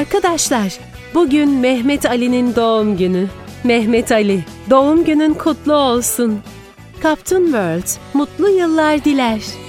Arkadaşlar, bugün Mehmet Ali'nin doğum günü. Mehmet Ali, doğum günün kutlu olsun. Kaptun World, mutlu yıllar diler.